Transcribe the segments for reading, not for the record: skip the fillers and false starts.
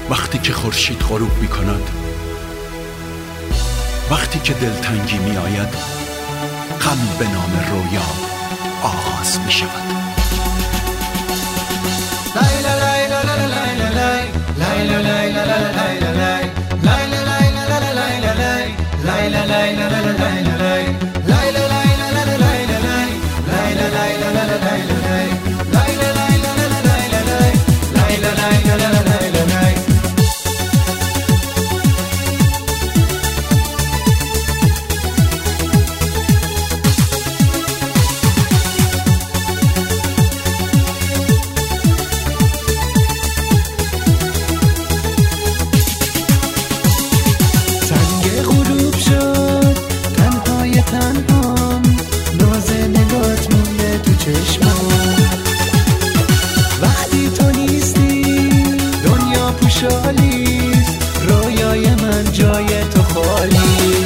وقتی که خورشید غروب می کند، وقتی که دلتنگی می آید، غم به نام رویا آغاز می شود. وقتی تو نیستی دنیا پوشالیست، رویای من جای تو خالی.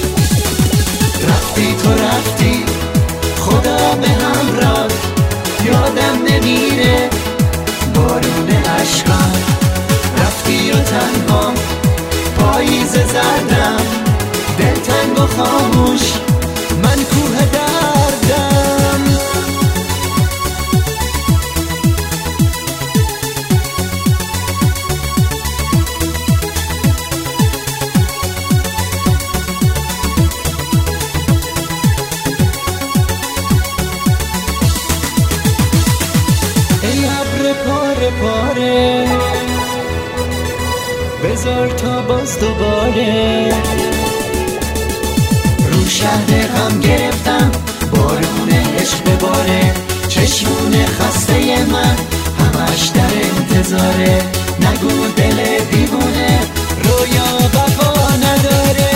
رفتی تو رفتی خدا به همراه، یادم نمیره بارون عشقم. رفتی و تنها پاییز زردم، دلتنگ و خاموش من کوه دردم. ای ابر پاره پاره بذار تا باز دوباره، رو شهر غم گرفتم بارون عشق بباره. چشمون خسته من همش در انتظاره، نگو دل دیوونه رویا وفا نداره.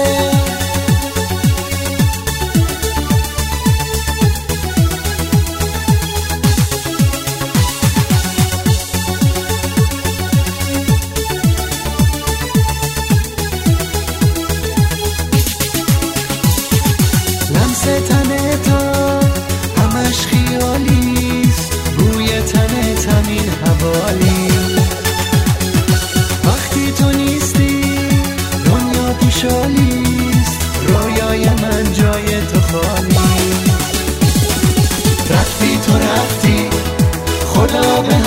لمس تن تو همش خیالیست، بوی تن همین حوالی. وقتی تو نیستی دنیا پوشالیست، رویای من جای تو خالی. رفتی تو رفتی خدا به